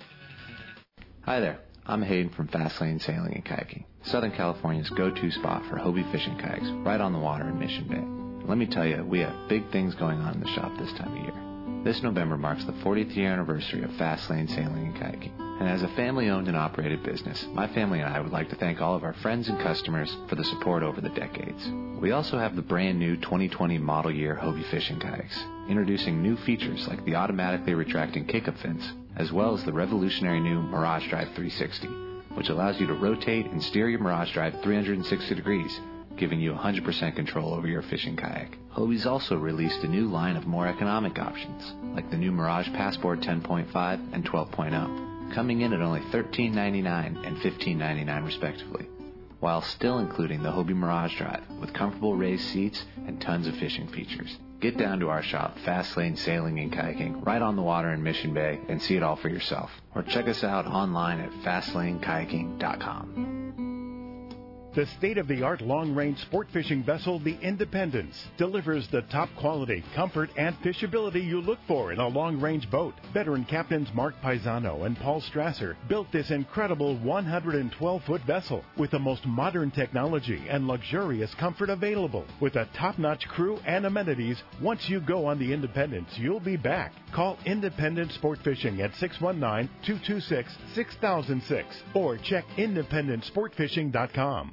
Hi there, I'm Hayden from Fast Lane Sailing and Kayaking, Southern California's go-to spot for Hobie fishing kayaks, right on the water in Mission Bay. Let me tell you, we have big things going on in the shop this time of year. This November marks the fortieth year anniversary of Fast Lane Sailing and Kayaking. And as a family-owned and operated business, my family and I would like to thank all of our friends and customers for the support over the decades. We also have the brand new twenty twenty model year Hobie fishing kayaks, introducing new features like the automatically retracting kick-up fins, as well as the revolutionary new Mirage Drive three sixty, which allows you to rotate and steer your Mirage Drive three hundred sixty degrees, giving you one hundred percent control over your fishing kayak. Hobie's also released a new line of more economic options, like the new Mirage Passport ten point five and twelve point oh, coming in at only thirteen ninety-nine and fifteen ninety-nine respectively, while still including the Hobie Mirage Drive with comfortable raised seats and tons of fishing features. Get down to our shop, Fast Lane Sailing and Kayaking, right on the water in Mission Bay, and see it all for yourself. Or check us out online at fast lane kayaking dot com. The state-of-the-art long-range sport fishing vessel, the Independence, delivers the top quality, comfort, and fishability you look for in a long-range boat. Veteran captains Mark Paisano and Paul Strasser built this incredible one hundred twelve foot vessel with the most modern technology and luxurious comfort available. With a top-notch crew and amenities, once you go on the Independence, you'll be back. Call Independence Sport Fishing at six one nine, two two six, six thousand six or check independence sport fishing dot com.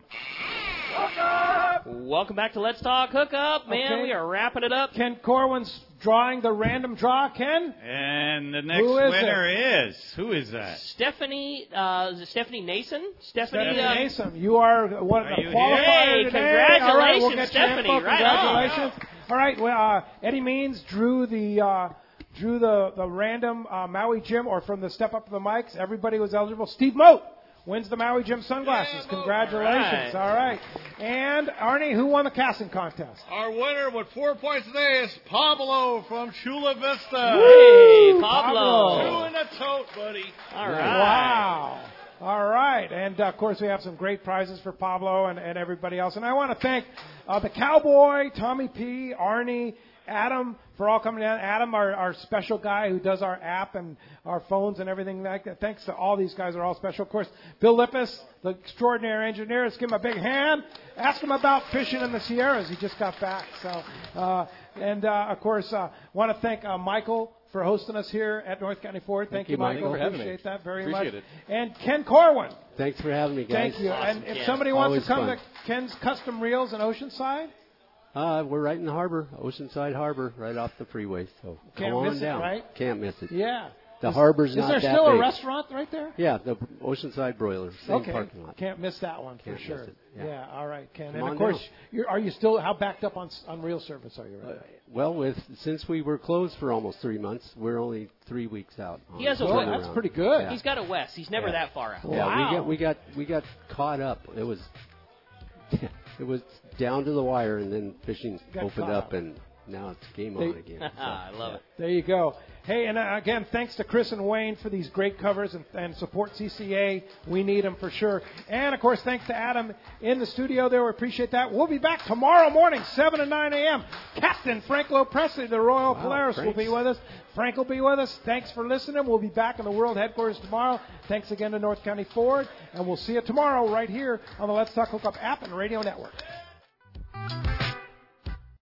Welcome back to Let's Talk Hookup. Man, Okay. we are wrapping it up. Ken Corwin's drawing the random draw. Ken? And the next Who is winner it? is, who is that? Stephanie, uh, is it Stephanie Nason? Stephanie, Stephanie uh, Nason, you are one of Are the you qualifiers here? today. Hey, All right, we'll congratulations, get Stephanie. your info. Right on. Congratulations. All right, well, uh, Eddie Means drew the uh, drew the the random uh, Maui Jim, or from the Step Up to the Mics. Everybody was eligible. Steve Moat wins the Maui Jim sunglasses. Congratulations. All right. And Arnie, who won the casting contest? Our winner with four points today is Pablo from Chula Vista. Hey, Pablo. Two in a tote, buddy. All right. Wow. All right. And, uh, of course, we have some great prizes for Pablo and, and everybody else. And I want to thank uh, the Cowboy, Tommy P., Arnie, Adam, for all coming down. Adam, our, our special guy who does our app and our phones and everything like that. Thanks to all these guys. They're all special. Of course, Bill Lippis, the extraordinary engineer. Let's give him a big hand. Ask him about fishing in the Sierras. He just got back. So, uh, and, uh, of course, uh, want to thank uh, Michael for hosting us here at North County Ford. Thank, Thank you, you, Mike, Michael. for having Appreciate me. that very Appreciate much. it. And Ken Corwin. Thanks for having me, guys. Thank you. Awesome, and if Ken. somebody wants Always to come fun. to Ken's Custom Reels in Oceanside, Uh, we're right in the harbor, Oceanside Harbor, right off the freeway. So Can't come on miss it, down. right? Can't miss it. yeah. The Is- harbor's Is not there that still big. a restaurant right there? Yeah, the Oceanside Broiler, same okay. parking lot. Can't miss that one Can't for sure. miss it. Yeah. Yeah. All right, Ken. Come and on of course, down. you're, are you still how backed up on on reel service are you right? Uh, well, with since we were closed for almost three months, we're only three weeks out. on He has a the Oh, Well, turnaround. that's pretty good. Yeah. He's got a west. He's never Yeah. that far out. Yeah, wow. we got we got we got caught up. It was it was down to the wire, and then fishing Got opened caught up, up. and now it's game They- on again. So, I love it. There you go. Hey, and uh, again, thanks to Chris and Wayne for these great covers and, and support C C A. We need them for sure. And, of course, thanks to Adam in the studio there. We appreciate that. We'll be back tomorrow morning, seven to nine a.m. Captain Frank Presley, the Royal Wow, Polaris, will thanks. be with us. Frank will be with us. Thanks for listening. We'll be back in the world headquarters tomorrow. Thanks again to North County Ford. And we'll see you tomorrow right here on the Let's Talk Hookup app and radio network.